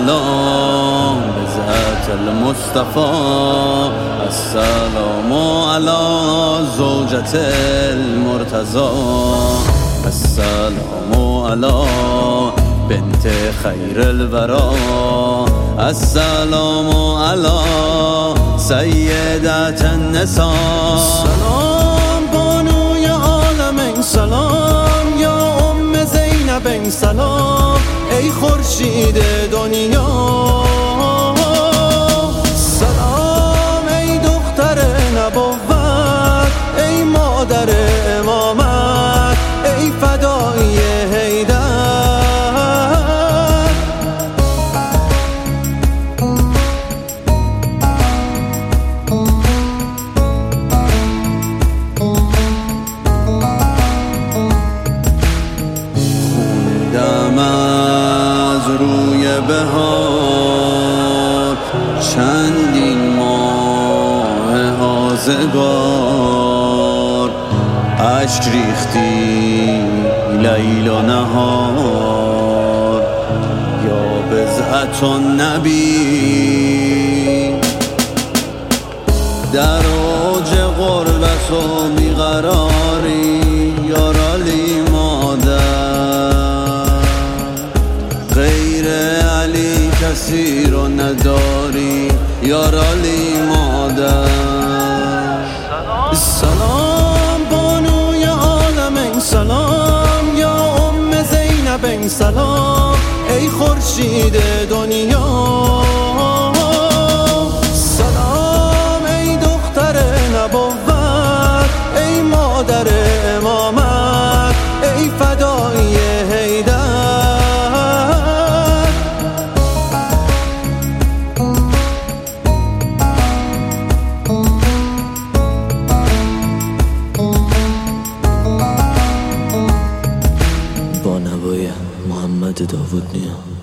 السلام بذات المصطفى السلام على زوجة المرتضى السلام على بنت خير الورى السلام على سيدة النساء سلام بانوی عالمین سلام یا ام زینبین سلام ای خورشید دنیا سلام ای دختر نبوت ای مادر امامت ای فدایی حیدر روی بهار چندین ماه آزگار اشک ریختی لیل و نهار یا بضعت النبی در اوج غربت و بیقراری یارالی مادر غیر علی کسی رو نداری یارالی مادر سلام بانوی عالمین سلام یا ام زینبین سلام ای خورشید دنیا سلام ای دختر نبوت ای مادر امامت ای فدایی حیدر با نوای محمد داوود نیا